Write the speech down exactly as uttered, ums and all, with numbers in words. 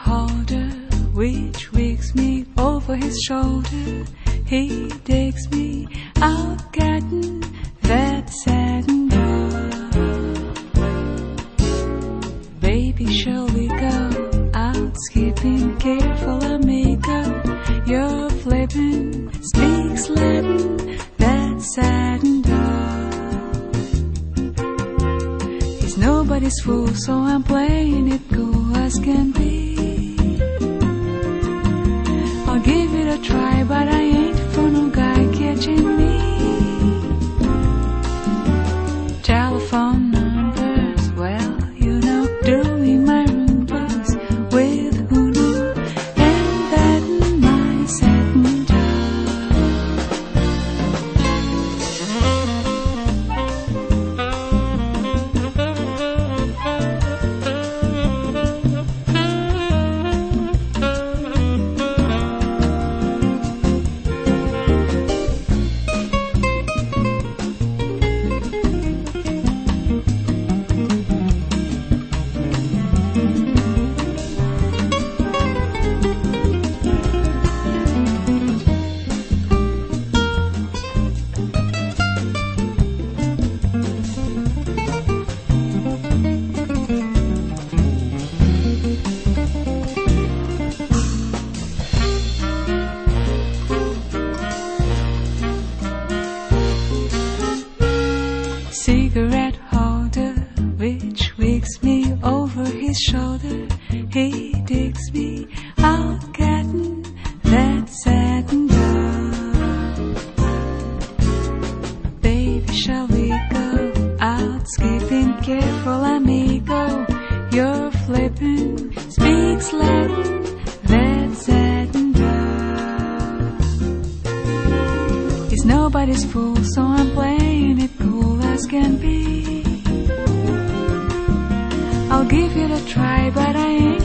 holder, which wakes me over his shoulder. He takes me out getting that satin dog. Baby, shall we go out skipping? Careful, amigo, you're flipping. Speaks Latin, that satin dog. He's nobody's fool, so I'm playing it cool as can be. I'll give it a try, but I ain't for no guy catching me. Telephone numbers, well, you know, doing my rumbas with Uno and that my satin cigarette holder, which wakes me over his shoulder. He takes me out getting that satin dog. Baby, shall we go out skipping? Careful, amigo, you're flipping. Speaks Latin, that satin dog. He's nobody's fool, so I'm playing it cool as can be. I'll give it a try, but I ain't